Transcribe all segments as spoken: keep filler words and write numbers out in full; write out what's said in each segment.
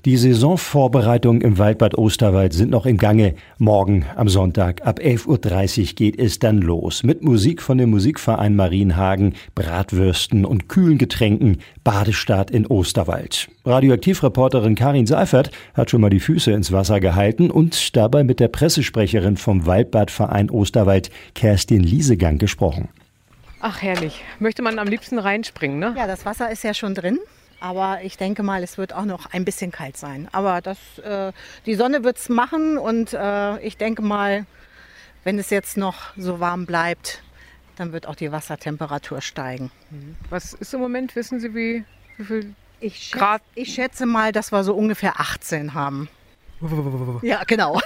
Die Saisonvorbereitungen im Waldbad Osterwald sind noch im Gange. Morgen am Sonntag ab elf Uhr dreißig geht es dann los. Mit Musik von dem Musikverein Marienhagen, Bratwürsten und kühlen Getränken. Badestart in Osterwald. Radioaktivreporterin Karin Seifert hat schon mal die Füße ins Wasser gehalten und dabei mit der Pressesprecherin vom Waldbadverein Osterwald, Kerstin Liesegang, gesprochen. Ach herrlich, möchte man am liebsten reinspringen, ne? Ja, das Wasser ist ja schon drin. Aber ich denke mal, es wird auch noch ein bisschen kalt sein. Aber das, äh, die Sonne wird es machen und äh, ich denke mal, wenn es jetzt noch so warm bleibt, dann wird auch die Wassertemperatur steigen. Was ist im Moment, wissen Sie, wie, wie viel ich schätze, Grad? Ich schätze mal, dass wir so ungefähr achtzehn haben. Ja, genau.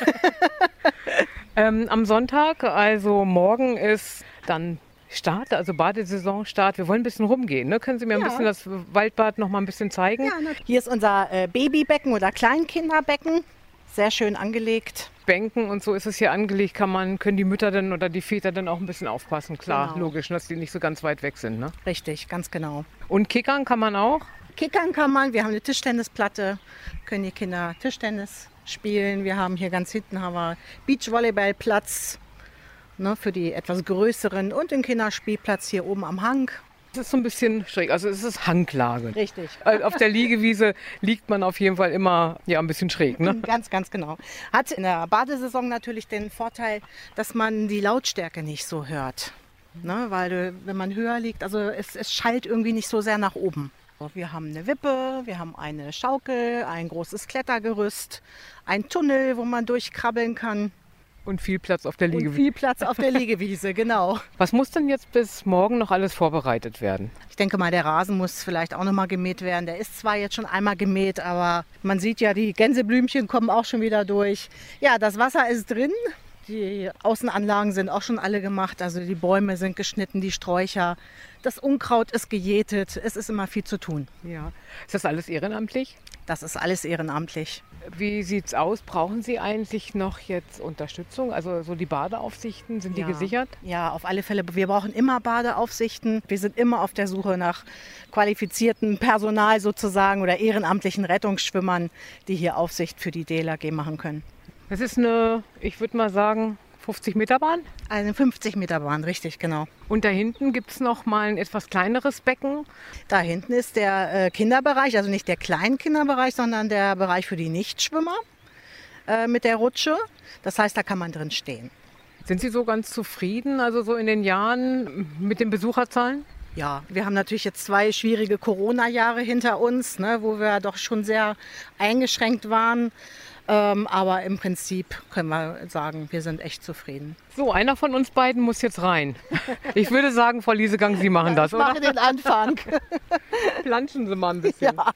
ähm, am Sonntag, also morgen ist dann Start, also Badesaisonstart. Wir wollen ein bisschen rumgehen. Ne? Können Sie mir ein Ja. bisschen das Waldbad noch mal ein bisschen zeigen? Ja, hier ist unser äh, Babybecken oder Kleinkinderbecken. Sehr schön angelegt. Bänken und so ist es hier angelegt. Kann man, können die Mütter dann oder die Väter dann auch ein bisschen aufpassen? Klar, Genau. logisch, dass die nicht so ganz weit weg sind. Ne? Richtig, ganz genau. Und kickern kann man auch? Kickern kann man. Wir haben eine Tischtennisplatte. Können die Kinder Tischtennis spielen. Wir haben hier ganz hinten haben wir Beachvolleyballplatz. Ne, für die etwas größeren und den Kinderspielplatz hier oben am Hang. Es ist so ein bisschen schräg, also es ist Hanglage. Richtig. Auf der Liegewiese liegt man auf jeden Fall immer ja, ein bisschen schräg. Ne? Ganz, ganz genau. Hat in der Badesaison natürlich den Vorteil, dass man die Lautstärke nicht so hört. Ne, weil wenn man höher liegt, also es, es schallt irgendwie nicht so sehr nach oben. Wir haben eine Wippe, wir haben eine Schaukel, ein großes Klettergerüst, ein Tunnel, wo man durchkrabbeln kann. Und viel Platz auf der Und Liegewiese. viel Platz auf der Liegewiese, genau. Was muss denn jetzt bis morgen noch alles vorbereitet werden? Ich denke mal, der Rasen muss vielleicht auch noch mal gemäht werden. Der ist zwar jetzt schon einmal gemäht, aber man sieht ja, die Gänseblümchen kommen auch schon wieder durch. Ja, das Wasser ist drin. Die Außenanlagen sind auch schon alle gemacht. Also die Bäume sind geschnitten, die Sträucher. Das Unkraut ist gejätet. Es ist immer viel zu tun. Ja. Ist das alles ehrenamtlich? Das ist alles ehrenamtlich. Wie sieht's aus? Brauchen Sie eigentlich noch jetzt Unterstützung? Also so die Badeaufsichten, sind die Ja. gesichert? Ja, auf alle Fälle. Wir brauchen immer Badeaufsichten. Wir sind immer auf der Suche nach qualifiziertem Personal sozusagen oder ehrenamtlichen Rettungsschwimmern, die hier Aufsicht für die D L R G machen können. Das ist eine, ich würde mal sagen, fünfzig Meter Bahn. Eine fünfzig Meter Bahn, richtig, genau. Und da hinten gibt es noch mal ein etwas kleineres Becken. Da hinten ist der äh, Kinderbereich, also nicht der Kleinkinderbereich, sondern der Bereich für die Nichtschwimmer äh, mit der Rutsche. Das heißt, da kann man drin stehen. Sind Sie so ganz zufrieden, also so in den Jahren mit den Besucherzahlen? Ja, wir haben natürlich jetzt zwei schwierige Corona-Jahre hinter uns, ne, wo wir doch schon sehr eingeschränkt waren. Ähm, aber im Prinzip können wir sagen, wir sind echt zufrieden. So, einer von uns beiden muss jetzt rein. Ich würde sagen, Frau Liesegang, Sie machen das, Ich oder? mache den Anfang. Planschen Sie mal ein bisschen. Ja.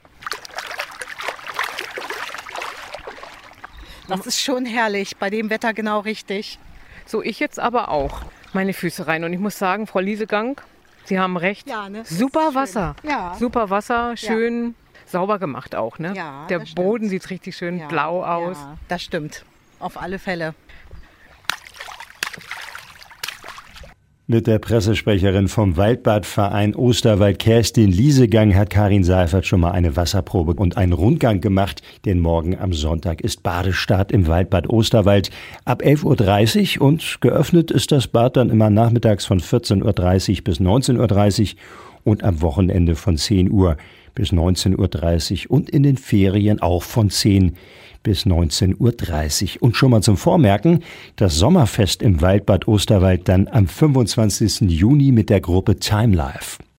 Das ist schon herrlich, bei dem Wetter genau richtig. So, ich jetzt aber auch meine Füße rein. Und ich muss sagen, Frau Liesegang, Sie haben recht. Ja, ne? Super Das ist Wasser. schön. Ja. Super Wasser, schön sauber gemacht auch. Ne? Ja, Der das stimmt. Boden sieht richtig schön Ja, blau aus. Ja, das stimmt, auf alle Fälle. Mit der Pressesprecherin vom Waldbadverein Osterwald, Kerstin Liesegang, hat Karin Seifert schon mal eine Wasserprobe und einen Rundgang gemacht. Denn morgen am Sonntag ist Badestart im Waldbad Osterwald ab elf Uhr dreißig und geöffnet ist das Bad dann immer nachmittags von vierzehn Uhr dreißig bis neunzehn Uhr dreißig und am Wochenende von zehn Uhr bis neunzehn Uhr dreißig und in den Ferien auch von zehn bis neunzehn Uhr dreißig. Und schon mal zum Vormerken, das Sommerfest im Waldbad Osterwald dann am fünfundzwanzigsten Juni mit der Gruppe Time Life.